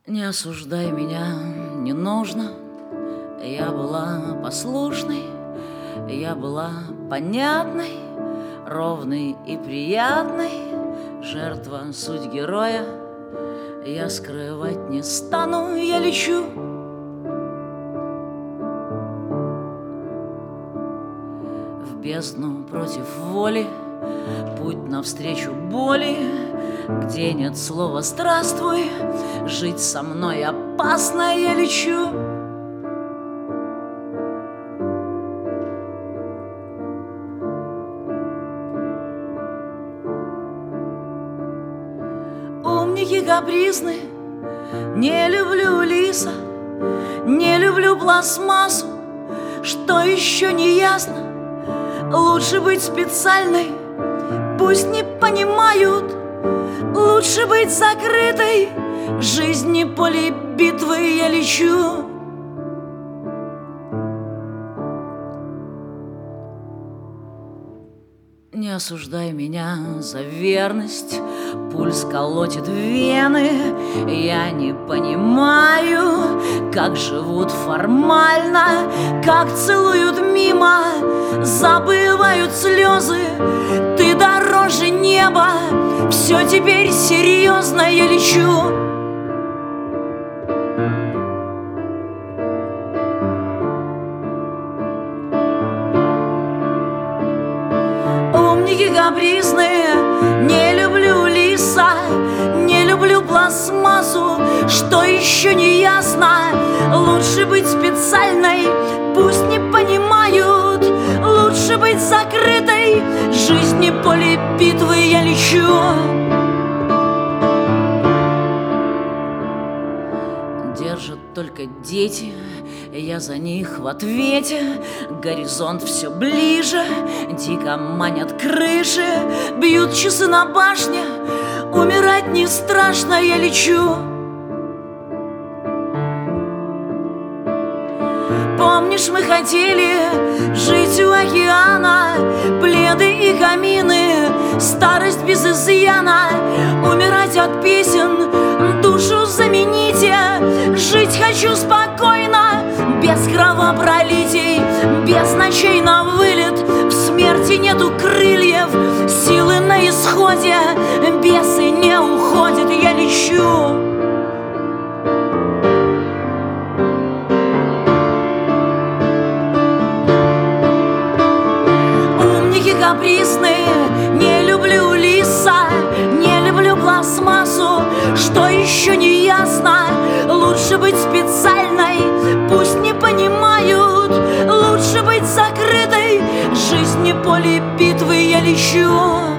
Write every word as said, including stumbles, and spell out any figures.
Не осуждай меня, не нужно. Я была послушной, я была понятной, ровной и приятной. Жертва, суть героя, я скрывать не стану, я лечу. В бездну против воли, путь навстречу боли, где нет слова «здравствуй», жить со мной опасно, я лечу. Умники капризны, не люблю лиса, не люблю пластмассу. Что еще не ясно? Лучше быть специальной, пусть не понимают. Лучше быть закрытой, жизнь не поле битвы, я лечу. Не осуждай меня за верность, пульс колотит вены. Я не понимаю, как живут формально, как целуют мимо, забывают слезы. Ты дороже неба, все теперь серьезно, я лечу. Умники капризные, не люблю лиса, не люблю пластмассу. Что еще не ясно? Лучше быть специальной, пусть не понимают. Лучше быть закрытой, жизнь не поле битвы, я лечу. Держат только дети, я за них в ответе. Горизонт все ближе, дико манят крыши, бьют часы на башне, умирать не страшно, я лечу. Помнишь, мы хотели жить у океана, пледы и камины, старость без изъяна, умирать от песен, душу замените. Жить хочу спокойно, без кровопролитий, без ночей на вылет. В смерти нету крыльев, силы на исходе, бесы не уходят, я лечу. Умники капризные, не люблю лиса, не люблю пластмассу. Что еще не ясно? Лучше быть специальной, пусть не понимают. Лучше быть закрытой, жизнь не поле битвы, я лечу.